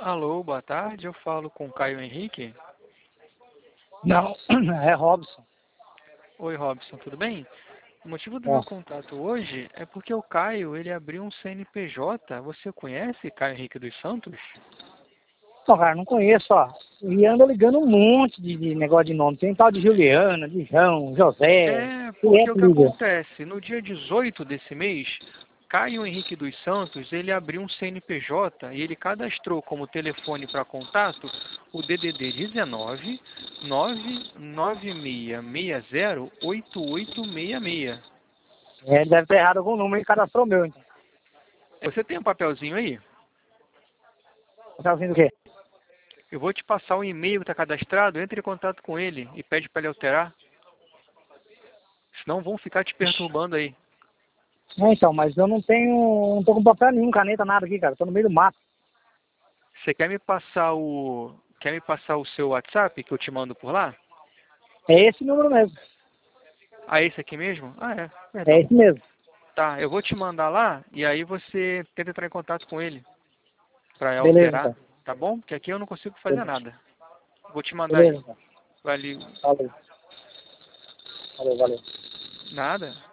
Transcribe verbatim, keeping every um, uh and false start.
Alô, boa tarde. Eu falo com o Caio Henrique. Não, é Robson. Oi, Robson, tudo bem? O motivo do É. meu contato hoje é porque o Caio, ele abriu um C N P J. Você conhece Caio Henrique dos Santos? Não, cara, não conheço, ó. E anda ligando um monte de, de negócio de nome. Tem tal de Juliana, de João, José. É, porque o Direto que liga. acontece? No dia dezoito desse mês, Caio Henrique dos Santos, ele abriu um C N P J e ele cadastrou como telefone para contato o D D D dezenove, nove nove seis seis zero, oito oito seis seis. É, ele deve ter errado algum número e cadastrou meu, então. Você tem um papelzinho aí? Tá ouvindo o quê? Eu vou te passar o e-mail que está cadastrado, entre em contato com ele e pede para ele alterar. Senão vão ficar te perturbando aí. É, então, mas eu não tenho. Não tô com papel nenhum, caneta, nada aqui, cara. Tô no meio do mato. Você quer me passar o. Quer me passar o seu WhatsApp que eu te mando por lá? É esse número mesmo. Ah, esse aqui mesmo? Ah, é. É Perdão. esse mesmo. Tá, eu vou te mandar lá e aí você tenta entrar em contato com ele para Beleza, alterar, então. tá bom? Porque aqui eu não consigo fazer Beleza, nada. Vou te mandar Beleza, aí. então. Valeu. Valeu. Valeu, valeu. Nada.